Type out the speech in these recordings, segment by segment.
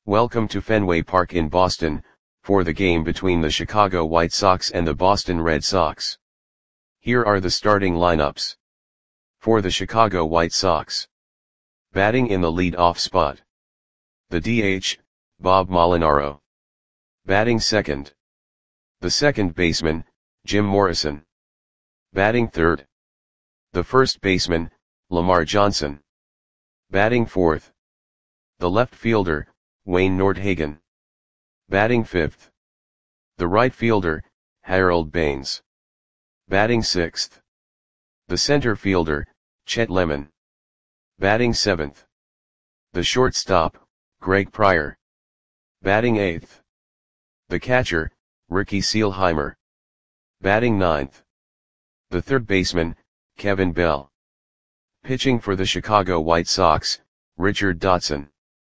Welcome to Fenway Park in Boston, for the game between the Chicago White Sox and the Boston Red Sox. Here are the starting lineups. For the Chicago White Sox. Batting in the lead-off spot. The DH, Bob Molinaro. Batting second. The second baseman, Jim Morrison. Batting third. The first baseman, Lamar Johnson. Batting fourth. The left fielder, Wayne Nordhagen. Batting fifth. The right fielder, Harold Baines. Batting sixth. The center fielder, Chet Lemon. Batting seventh. The shortstop, Greg Pryor. Batting eighth. The catcher, Ricky Seelheimer. Batting ninth. The third baseman, Kevin Bell. Pitching for the Chicago White Sox, Richard Dotson.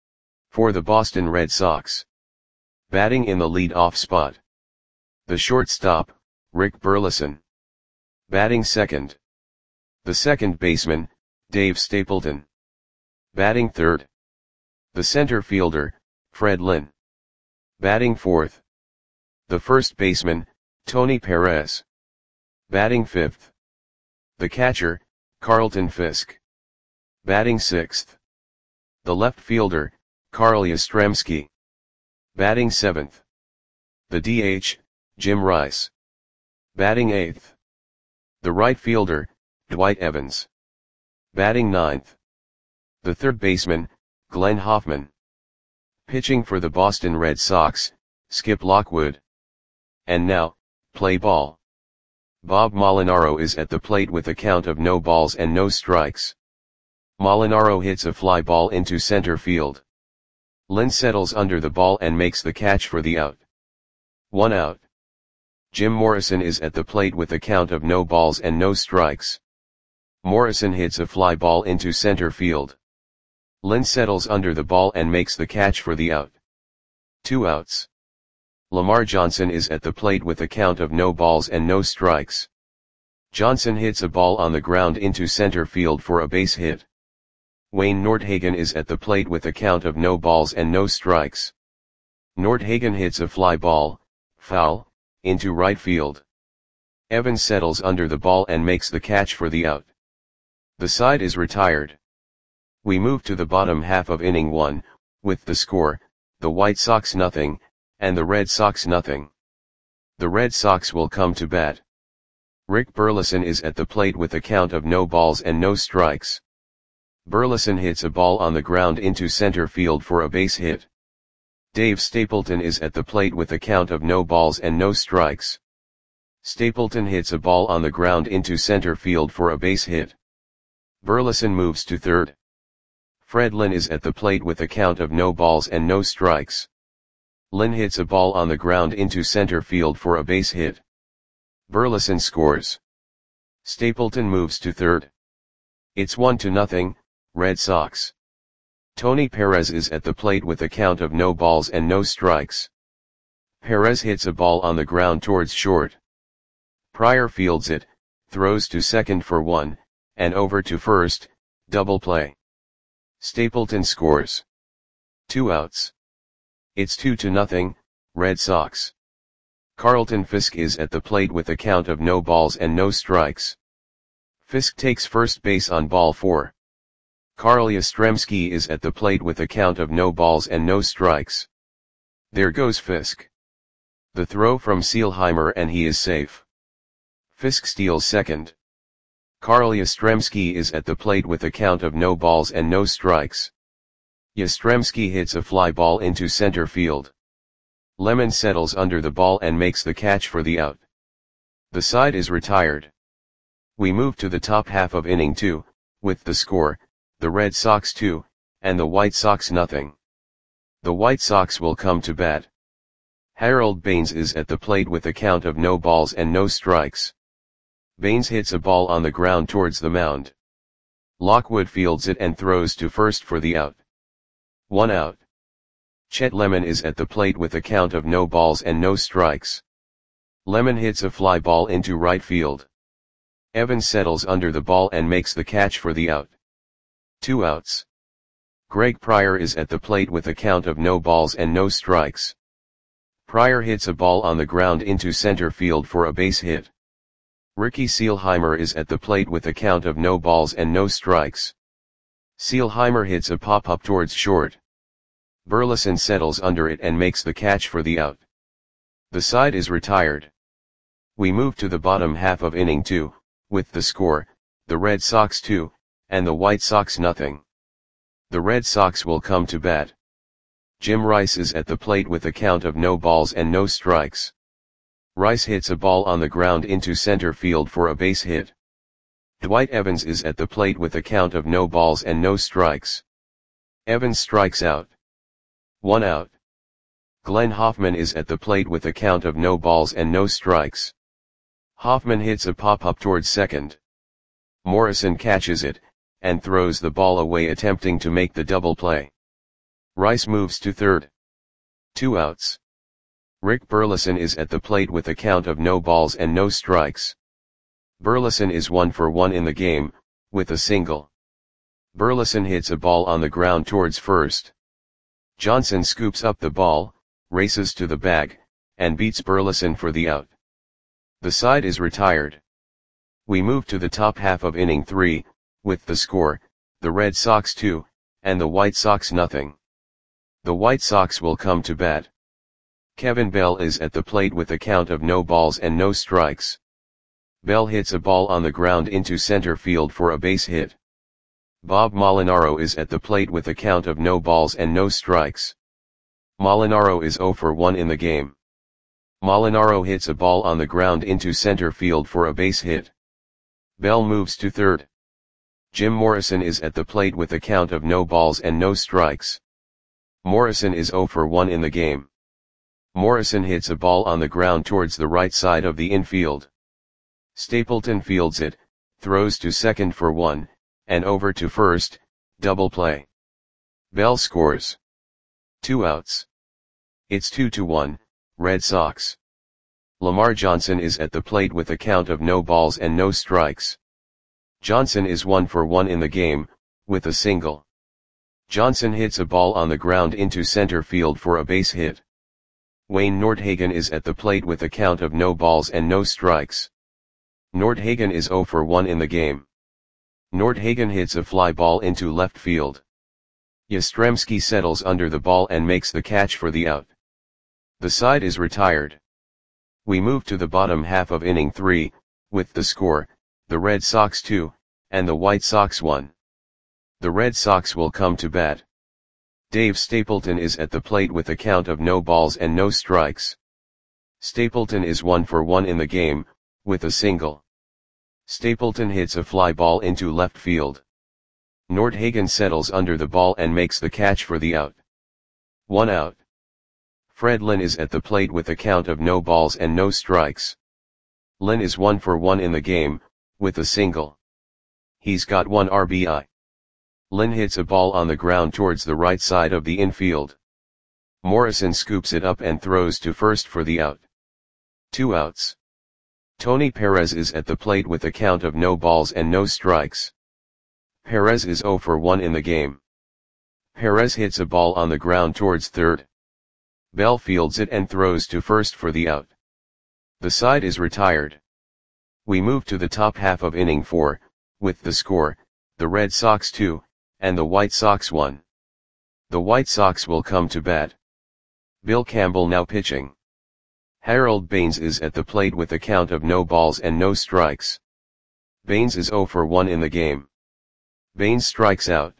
For the Boston Red Sox. Batting in the lead-off spot. The shortstop, Rick Burleson. Batting second. The second baseman, Dave Stapleton. Batting third. The center fielder, Fred Lynn. Batting fourth. The first baseman, Tony Perez. Batting fifth. The catcher, Carlton Fisk. Batting sixth. The left fielder, Carl Yastrzemski. Batting seventh. The DH, Jim Rice. Batting eighth. The right fielder, Dwight Evans. Batting ninth. The third baseman, Glenn Hoffman. Pitching for the Boston Red Sox, Skip Lockwood. And now, play ball. Bob Molinaro is at the plate with a count of no balls and no strikes. Molinaro hits a fly ball into center field. Lynn settles under the ball and makes the catch for the out. 1 out. Jim Morrison is at the plate with a count of no balls and no strikes. Morrison hits a fly ball into center field. Lynn settles under the ball and makes the catch for the out. 2 outs. Lamar Johnson is at the plate with a count of no balls and no strikes. Johnson hits a ball on the ground into center field for a base hit. Wayne Nordhagen is at the plate with a count of no balls and no strikes. Nordhagen hits a fly ball, foul, into right field. Evans settles under the ball and makes the catch for the out. The side is retired. We move to the bottom half of inning 1, with the score, the White Sox 0, and the Red Sox 0. The Red Sox will come to bat. Rick Burleson is at the plate with a count of no balls and no strikes. Burleson hits a ball on the ground into center field for a base hit. Dave Stapleton is at the plate with a count of no balls and no strikes. Stapleton hits a ball on the ground into center field for a base hit. Burleson moves to third. Fred Lynn is at the plate with a count of no balls and no strikes. Lynn hits a ball on the ground into center field for a base hit. Burleson scores. Stapleton moves to third. It's 1-0, Red Sox. Tony Perez is at the plate with a count of no balls and no strikes. Perez hits a ball on the ground towards short. Pryor fields it, throws to second for 1, and over to first, double play. Stapleton scores. 2 outs. It's 2-0, Red Sox. Carlton Fisk is at the plate with a count of no balls and no strikes. Fisk takes first base on ball 4. Carl Yastrzemski is at the plate with a count of no balls and no strikes. There goes Fisk. The throw from Seelheimer and he is safe. Fisk steals second. Carl Yastrzemski is at the plate with a count of no balls and no strikes. Yastrzemski hits a fly ball into center field. Lemon settles under the ball and makes the catch for the out. The side is retired. We move to the top half of inning 2, with the score, the Red Sox 2, and the White Sox 0. The White Sox will come to bat. Harold Baines is at the plate with a count of no balls and no strikes. Baines hits a ball on the ground towards the mound. Lockwood fields it and throws to first for the out. 1 out. Chet Lemon is at the plate with a count of no balls and no strikes. Lemon hits a fly ball into right field. Evans settles under the ball and makes the catch for the out. 2 outs. Greg Pryor is at the plate with a count of no balls and no strikes. Pryor hits a ball on the ground into center field for a base hit. Ricky Seelheimer is at the plate with a count of no balls and no strikes. Seelheimer hits a pop-up towards short. Burleson settles under it and makes the catch for the out. The side is retired. We move to the bottom half of inning 2, with the score, the Red Sox 2, and the White Sox nothing. The Red Sox will come to bat. Jim Rice is at the plate with a count of no balls and no strikes. Rice hits a ball on the ground into center field for a base hit. Dwight Evans is at the plate with a count of no balls and no strikes. Evans strikes out. 1 out. Glenn Hoffman is at the plate with a count of no balls and no strikes. Hoffman hits a pop-up towards second. Morrison catches it, and throws the ball away attempting to make the double play. Rice moves to third. 2 outs. Rick Burleson is at the plate with a count of no balls and no strikes. Burleson is 1 for 1 in the game, with a single. Burleson hits a ball on the ground towards first. Johnson scoops up the ball, races to the bag, and beats Burleson for the out. The side is retired. We move to the top half of inning 3, with the score, the Red Sox 2, and the White Sox nothing. The White Sox will come to bat. Kevin Bell is at the plate with a count of no balls and no strikes. Bell hits a ball on the ground into center field for a base hit. Bob Molinaro is at the plate with a count of no balls and no strikes. Molinaro is 0 for 1 in the game. Molinaro hits a ball on the ground into center field for a base hit. Bell moves to third. Jim Morrison is at the plate with a count of no balls and no strikes. Morrison is 0 for 1 in the game. Morrison hits a ball on the ground towards the right side of the infield. Stapleton fields it, throws to second for 1, and over to first, double play. Bell scores. 2 outs. It's 2-1, Red Sox. Lamar Johnson is at the plate with a count of no balls and no strikes. Johnson is 1 for 1 in the game, with a single. Johnson hits a ball on the ground into center field for a base hit. Wayne Nordhagen is at the plate with a count of no balls and no strikes. Nordhagen is 0 for 1 in the game. Nordhagen hits a fly ball into left field. Yastrzemski settles under the ball and makes the catch for the out. The side is retired. We move to the bottom half of inning 3, with the score, the Red Sox 2, and the White Sox 1. The Red Sox will come to bat. Dave Stapleton is at the plate with a count of no balls and no strikes. Stapleton is 1 for 1 in the game, with a single. Stapleton hits a fly ball into left field. Nordhagen settles under the ball and makes the catch for the out. 1 out. Fred Lynn is at the plate with a count of no balls and no strikes. Lynn is 1 for 1 in the game, with a single. He's got 1 RBI. Lynn hits a ball on the ground towards the right side of the infield. Morrison scoops it up and throws to first for the out. 2 outs. Tony Perez is at the plate with a count of no balls and no strikes. Perez is 0 for 1 in the game. Perez hits a ball on the ground towards third. Bell fields it and throws to first for the out. The side is retired. We move to the top half of inning 4, with the score, the Red Sox 2, and the White Sox 1. The White Sox will come to bat. Bill Campbell now pitching. Harold Baines is at the plate with a count of no balls and no strikes. Baines is 0 for 1 in the game. Baines strikes out.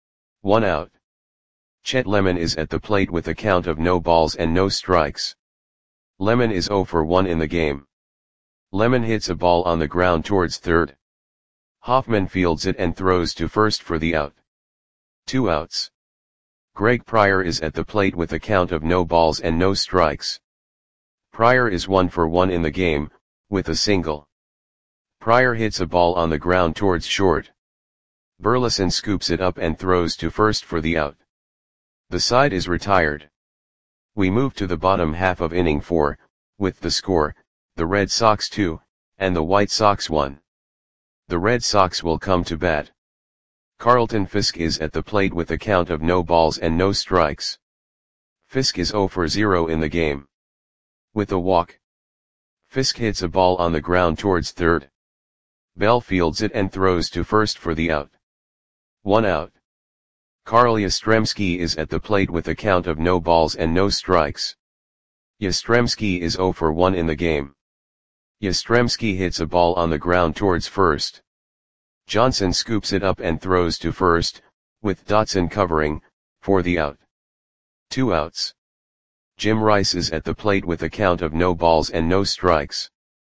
1 out. Chet Lemon is at the plate with a count of no balls and no strikes. Lemon is 0 for 1 in the game. Lemon hits a ball on the ground towards third. Hoffman fields it and throws to first for the out. 2 outs. Greg Pryor is at the plate with a count of no balls and no strikes. Pryor is 1 for 1 in the game, with a single. Pryor hits a ball on the ground towards short. Burleson scoops it up and throws to first for the out. The side is retired. We move to the bottom half of inning 4, with the score, the Red Sox 2, and the White Sox 1. The Red Sox will come to bat. Carlton Fisk is at the plate with a count of no balls and no strikes. Fisk is 0 for 0 in the game. With a walk, Fisk hits a ball on the ground towards third. Bell fields it and throws to first for the out. 1 out. Carl Yastrzemski is at the plate with a count of no balls and no strikes. Yastrzemski is 0 for 1 in the game. Yastrzemski hits a ball on the ground towards first. Johnson scoops it up and throws to first, with Dotson covering, for the out. 2 outs. Jim Rice is at the plate with a count of no balls and no strikes.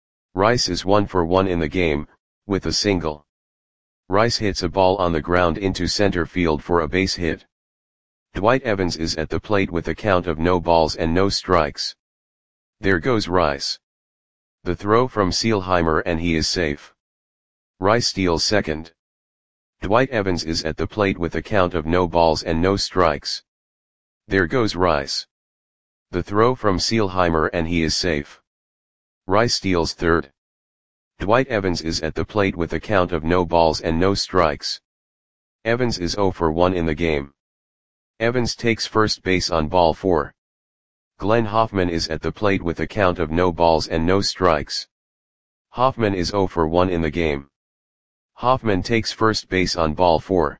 Rice is 1 for 1 in the game, with a single. Rice hits a ball on the ground into center field for a base hit. Dwight Evans is at the plate with a count of no balls and no strikes. There goes Rice. The throw from Seelheimer and he is safe. Rice steals second. Dwight Evans is at the plate with a count of no balls and no strikes. There goes Rice. The throw from Seelheimer and he is safe. Rice steals third. Dwight Evans is at the plate with a count of no balls and no strikes. Evans is 0 for 1 in the game. Evans takes first base on ball 4. Glenn Hoffman is at the plate with a count of no balls and no strikes. Hoffman is 0 for 1 in the game. Hoffman takes first base on ball 4.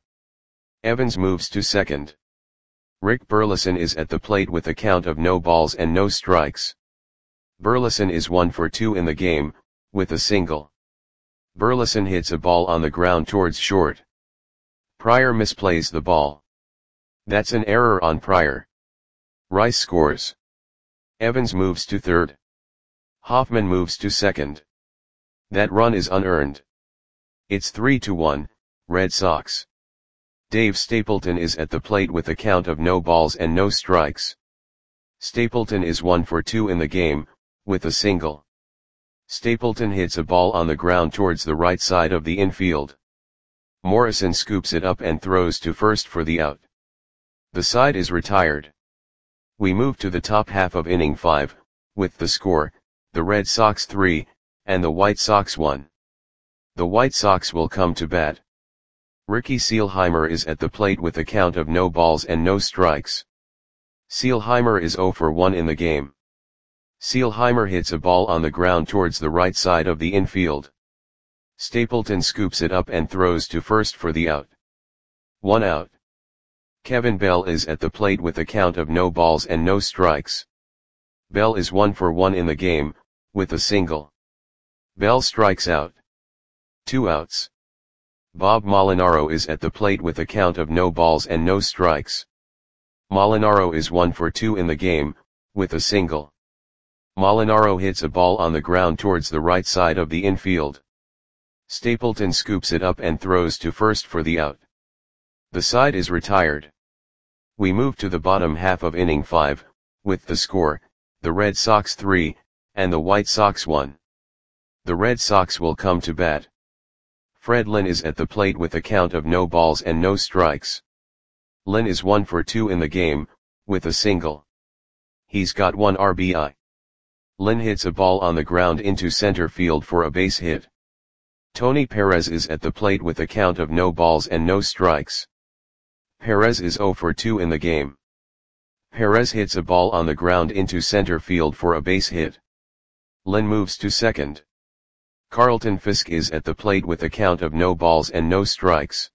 Evans moves to second. Rick Burleson is at the plate with a count of no balls and no strikes. Burleson is 1 for 2 in the game, with a single. Burleson hits a ball on the ground towards short. Pryor misplays the ball. That's an error on Pryor. Rice scores. Evans moves to third. Hoffman moves to second. That run is unearned. It's 3-1, Red Sox. Dave Stapleton is at the plate with a count of no balls and no strikes. Stapleton is 1 for 2 in the game, with a single. Stapleton hits a ball on the ground towards the right side of the infield. Morrison scoops it up and throws to first for the out. The side is retired. We move to the top half of inning 5, with the score, the Red Sox 3, and the White Sox 1. The White Sox will come to bat. Ricky Seelheimer is at the plate with a count of no balls and no strikes. Seelheimer is 0 for 1 in the game. Seelheimer hits a ball on the ground towards the right side of the infield. Stapleton scoops it up and throws to first for the out. 1 out. Kevin Bell is at the plate with a count of no balls and no strikes. Bell is 1 for 1 in the game, with a single. Bell strikes out. 2 outs. Bob Molinaro is at the plate with a count of no balls and no strikes. Molinaro is 1 for 2 in the game, with a single. Molinaro hits a ball on the ground towards the right side of the infield. Stapleton scoops it up and throws to first for the out. The side is retired. We move to the bottom half of inning 5, with the score, the Red Sox 3, and the White Sox 1. The Red Sox will come to bat. Fred Lynn is at the plate with a count of no balls and no strikes. Lynn is 1 for 2 in the game, with a single. He's got 1 RBI. Lynn hits a ball on the ground into center field for a base hit. Tony Perez is at the plate with a count of no balls and no strikes. Perez is 0 for 2 in the game. Perez hits a ball on the ground into center field for a base hit. Lynn moves to second. Carlton Fisk is at the plate with a count of no balls and no strikes.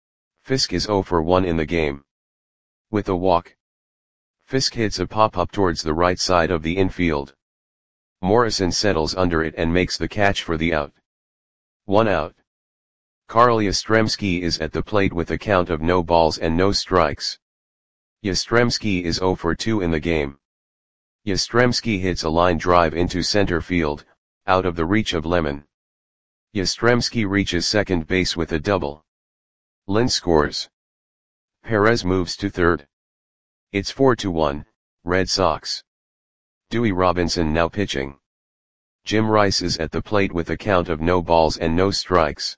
Fisk is 0 for 1 in the game. With a walk, Fisk hits a pop-up towards the right side of the infield. Morrison settles under it and makes the catch for the out. 1 out. Carl Yastrzemski is at the plate with a count of no balls and no strikes. Yastrzemski is 0 for 2 in the game. Yastrzemski hits a line drive into center field, out of the reach of Lemon. Yastrzemski reaches second base with a double. Lynn scores. Perez moves to third. It's 4-1, Red Sox. Dewey Robinson now pitching. Jim Rice is at the plate with a count of no balls and no strikes.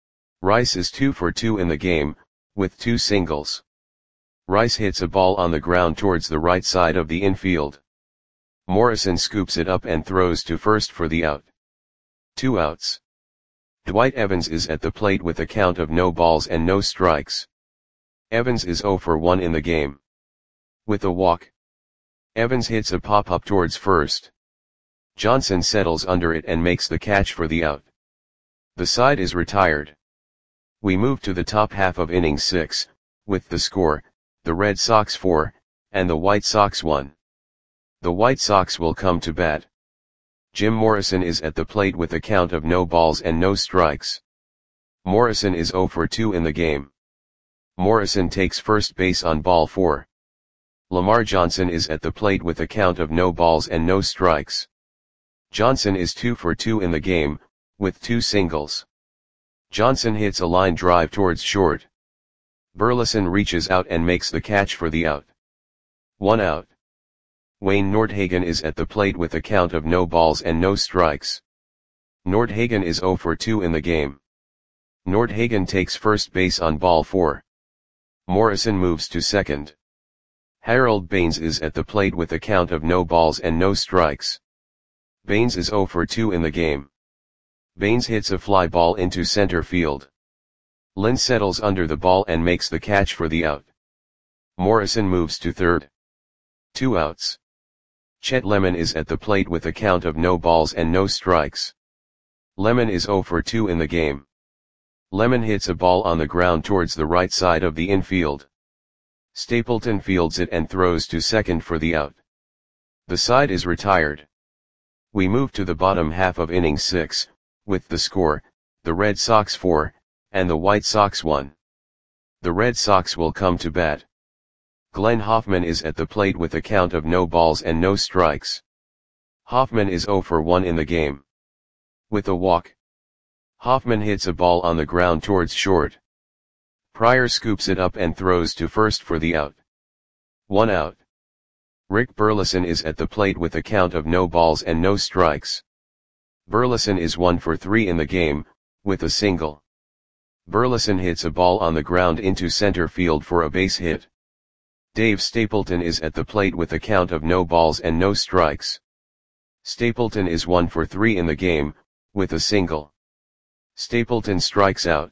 Rice is 2 for 2 in the game, with 2 singles. Rice hits a ball on the ground towards the right side of the infield. Morrison scoops it up and throws to first for the out. 2 outs. Dwight Evans is at the plate with a count of no balls and no strikes. Evans is 0 for 1 in the game. With a walk, Evans hits a pop-up towards first. Johnson settles under it and makes the catch for the out. The side is retired. We move to the top half of inning 6, with the score, the Red Sox 4, and the White Sox 1. The White Sox will come to bat. Jim Morrison is at the plate with a count of no balls and no strikes. Morrison is 0 for 2 in the game. Morrison takes first base on ball 4. Lamar Johnson is at the plate with a count of no balls and no strikes. Johnson is 2 for 2 in the game, with 2 singles. Johnson hits a line drive towards short. Burleson reaches out and makes the catch for the out. 1 out. Wayne Nordhagen is at the plate with a count of no balls and no strikes. Nordhagen is 0 for 2 in the game. Nordhagen takes first base on ball 4. Morrison moves to second. Harold Baines is at the plate with a count of no balls and no strikes. Baines is 0 for 2 in the game. Baines hits a fly ball into center field. Lynn settles under the ball and makes the catch for the out. Morrison moves to third. 2 outs. Chet Lemon is at the plate with a count of no balls and no strikes. Lemon is 0 for 2 in the game. Lemon hits a ball on the ground towards the right side of the infield. Stapleton fields it and throws to second for the out. The side is retired. We move to the bottom half of inning 6, with the score, the Red Sox 4, and the White Sox 1. The Red Sox will come to bat. Glenn Hoffman is at the plate with a count of no balls and no strikes. Hoffman is 0 for 1 in the game. With a walk, Hoffman hits a ball on the ground towards short. Pryor scoops it up and throws to first for the out. 1 out. Rick Burleson is at the plate with a count of no balls and no strikes. Burleson is 1 for 3 in the game, with a single. Burleson hits a ball on the ground into center field for a base hit. Dave Stapleton is at the plate with a count of no balls and no strikes. Stapleton is 1 for 3 in the game, with a single. Stapleton strikes out.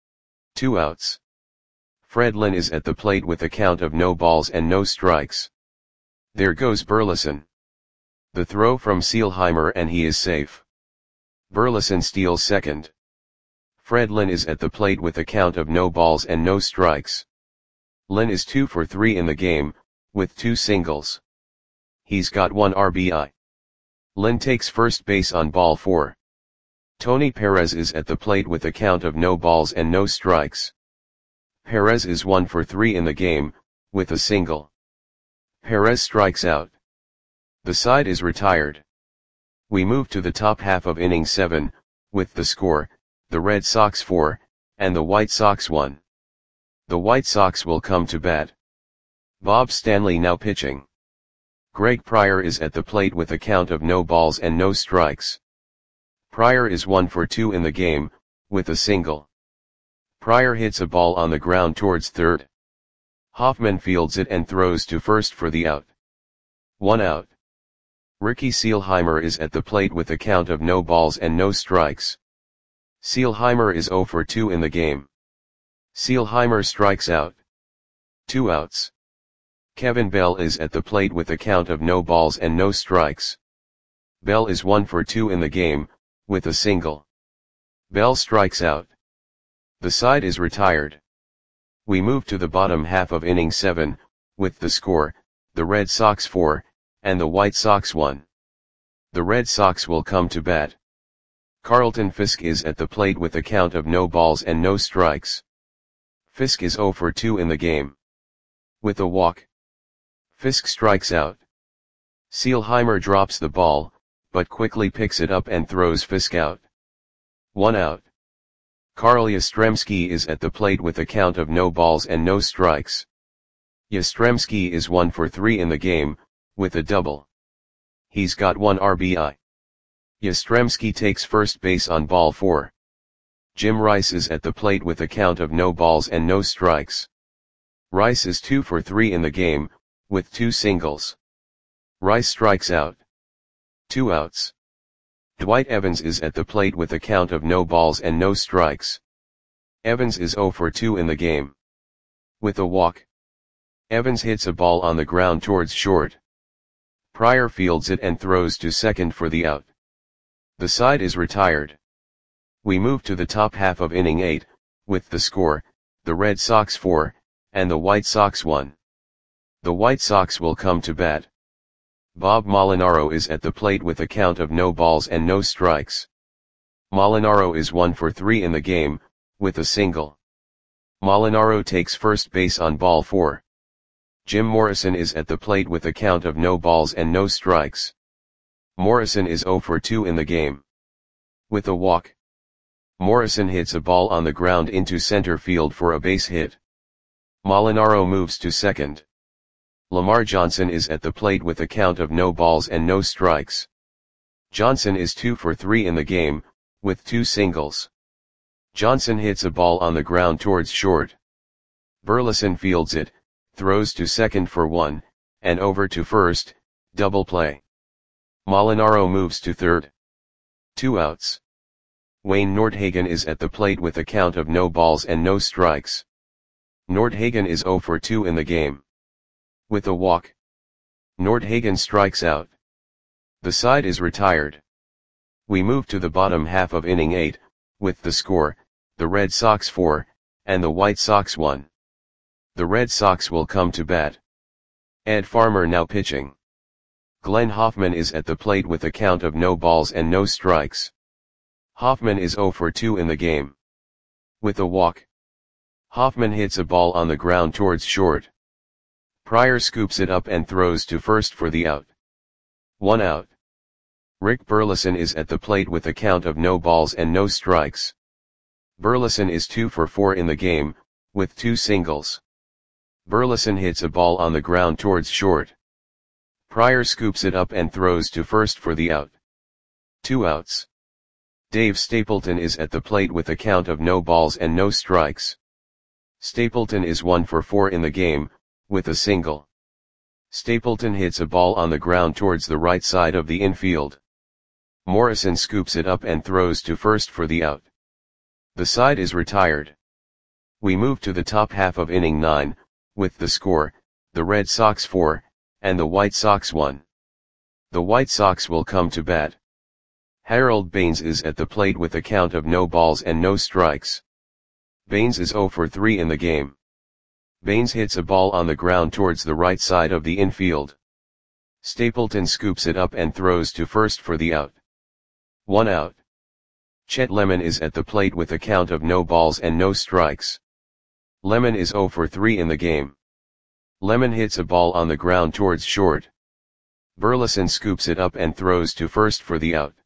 2 outs. Fred Lynn is at the plate with a count of no balls and no strikes. There goes Burleson. The throw from Seelheimer and he is safe. Burleson steals second. Fred Lynn is at the plate with a count of no balls and no strikes. Lynn is 2 for 3 in the game, with 2 singles. He's got 1 RBI. Lynn takes first base on ball 4. Tony Perez is at the plate with a count of no balls and no strikes. Perez is 1 for 3 in the game, with a single. Perez strikes out. The side is retired. We move to the top half of inning 7, with the score, the Red Sox 4, and the White Sox 1. The White Sox will come to bat. Bob Stanley now pitching. Greg Pryor is at the plate with a count of no balls and no strikes. Pryor is 1 for 2 in the game, with a single. Pryor hits a ball on the ground towards third. Hoffman fields it and throws to first for the out. 1 out. Ricky Seelheimer is at the plate with a count of no balls and no strikes. Seelheimer is 0 for 2 in the game. Seelheimer strikes out. 2 outs. Kevin Bell is at the plate with a count of no balls and no strikes. Bell is 1 for 2 in the game, with a single. Bell strikes out. The side is retired. We move to the bottom half of inning 7, with the score, the Red Sox 4, and the White Sox 1. The Red Sox will come to bat. Carlton Fisk is at the plate with a count of no balls and no strikes. Fisk is 0 for 2 in the game. With a walk, Fisk strikes out. Seelheimer drops the ball, but quickly picks it up and throws Fisk out. 1 out. Carl Yastrzemski is at the plate with a count of no balls and no strikes. Yastrzemski is 1 for 3 in the game, with a double. He's got 1 RBI. Yastrzemski takes first base on ball 4. Jim Rice is at the plate with a count of no balls and no strikes. Rice is 2 for 3 in the game, with 2 singles. Rice strikes out. 2 outs. Dwight Evans is at the plate with a count of no balls and no strikes. Evans is 0 for 2 in the game. With a walk. Evans hits a ball on the ground towards short. Pryor fields it and throws to second for the out. The side is retired. We move to the top half of inning 8, with the score, the Red Sox 4, and the White Sox 1. The White Sox will come to bat. Bob Molinaro is at the plate with a count of no balls and no strikes. Molinaro is 1 for 3 in the game, with a single. Molinaro takes first base on ball 4. Jim Morrison is at the plate with a count of no balls and no strikes. Morrison is 0 for 2 in the game. With a walk. Morrison hits a ball on the ground into center field for a base hit. Molinaro moves to second. Lamar Johnson is at the plate with a count of no balls and no strikes. Johnson is 2 for 3 in the game, with 2 singles. Johnson hits a ball on the ground towards short. Burleson fields it, throws to second for 1, and over to first, double play. Molinaro moves to third. 2 outs. Wayne Nordhagen is at the plate with a count of no balls and no strikes. Nordhagen is 0 for 2 in the game. With a walk. Nordhagen strikes out. The side is retired. We move to the bottom half of inning 8, with the score, the Red Sox 4, and the White Sox 1. The Red Sox will come to bat. Ed Farmer now pitching. Glenn Hoffman is at the plate with a count of no balls and no strikes. Hoffman is 0 for 2 in the game. With a walk. Hoffman hits a ball on the ground towards short. Pryor scoops it up and throws to first for the out. 1 out. Rick Burleson is at the plate with a count of no balls and no strikes. Burleson is 2 for 4 in the game, with 2 singles. Burleson hits a ball on the ground towards short. Pryor scoops it up and throws to first for the out. 2 outs. Dave Stapleton is at the plate with a count of no balls and no strikes. Stapleton is 1 for 4 in the game, with a single. Stapleton hits a ball on the ground towards the right side of the infield. Morrison scoops it up and throws to first for the out. The side is retired. We move to the top half of inning 9, with the score, the Red Sox 4, and the White Sox 1. The White Sox will come to bat. Harold Baines is at the plate with a count of no balls and no strikes. Baines is 0 for 3 in the game. Baines hits a ball on the ground towards the right side of the infield. Stapleton scoops it up and throws to first for the out. 1 out. Chet Lemon is at the plate with a count of no balls and no strikes. Lemon is 0 for 3 in the game. Lemon hits a ball on the ground towards short. Burleson scoops it up and throws to first for the out.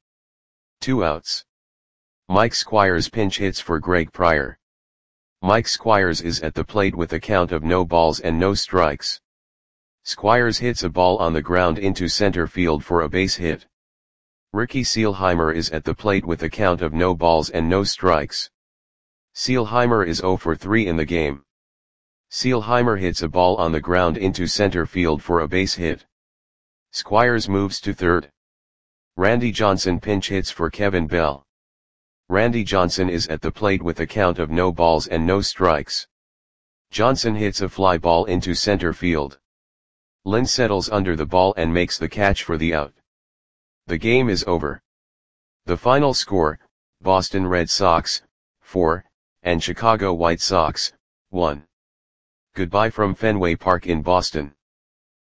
2 outs. Mike Squires pinch hits for Greg Pryor. Mike Squires is at the plate with a count of no balls and no strikes. Squires hits a ball on the ground into center field for a base hit. Ricky Seelheimer is at the plate with a count of no balls and no strikes. Seelheimer is 0 for 3 in the game. Seelheimer hits a ball on the ground into center field for a base hit. Squires moves to third. Randy Johnson pinch hits for Kevin Bell. Randy Johnson is at the plate with a count of no balls and no strikes. Johnson hits a fly ball into center field. Lynn settles under the ball and makes the catch for the out. The game is over. The final score, Boston Red Sox, 4, and Chicago White Sox, 1. Goodbye from Fenway Park in Boston.